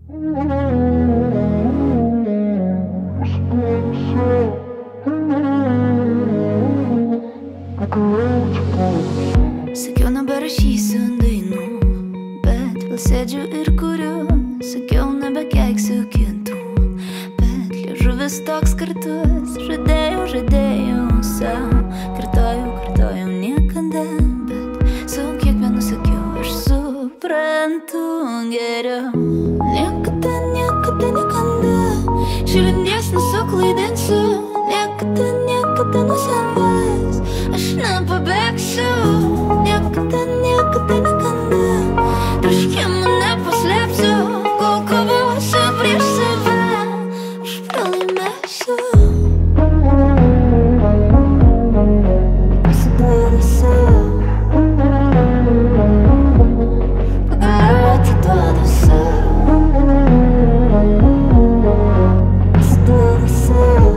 Sakiau, neberašysiu dainų, bet vėl sėdžiu ir kuriu. Sakiau, nebekeiksiu kitų, bet liežuvis toks kartus. Žadėjau sau, kartojau niekada, bet su kiekvienu sakiau, aš suprantu geriau. Niekada širdies nesuklaidinsiu, niekada nuo savęs aš nepabėgsiu. Niekada troškimų nepaslėpsiu, kol kovosiu prieš save, aš pralaimėsiu. Pasiduodu sau, pagaliau atiduodu sau. Pasiduodu sau.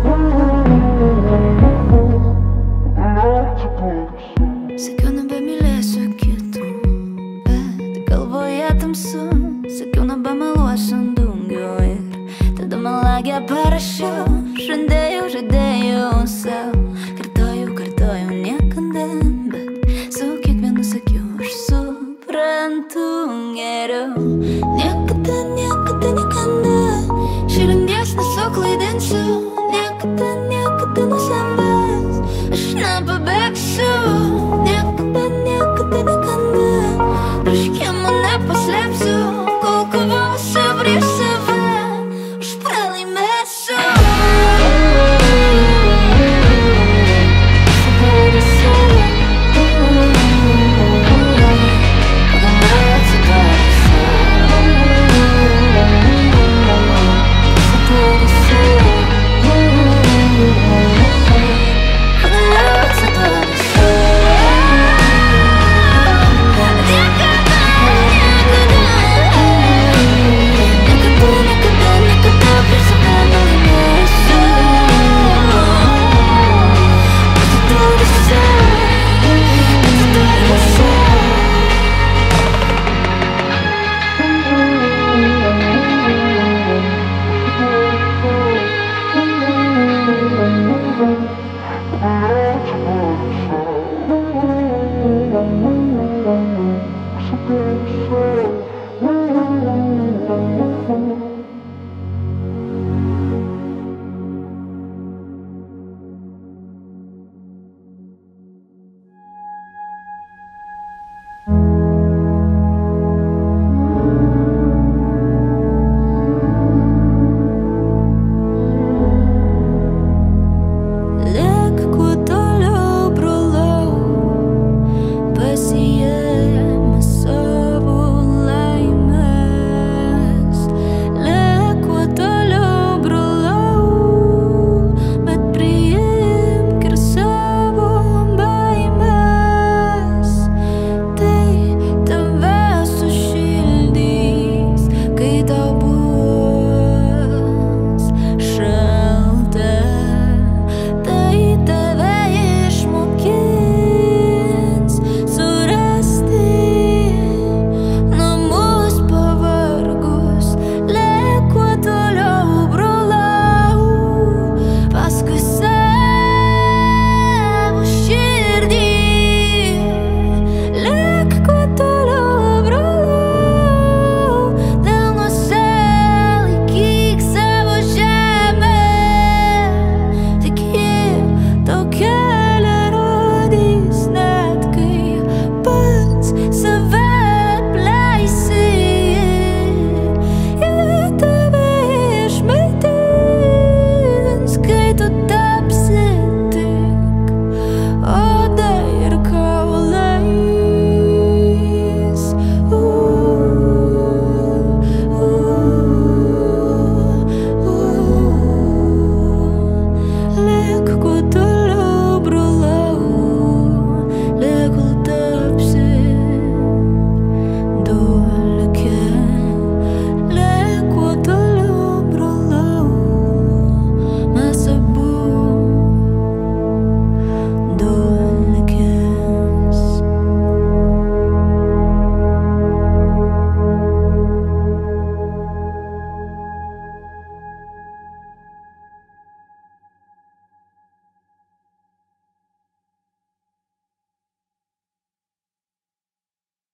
Sakiau, nebemylėsiu kitų, bet galvoje tamsu. Sakiau, nebemeluosiu daugiau ir tada melagę parašiau. Žadėjau sau.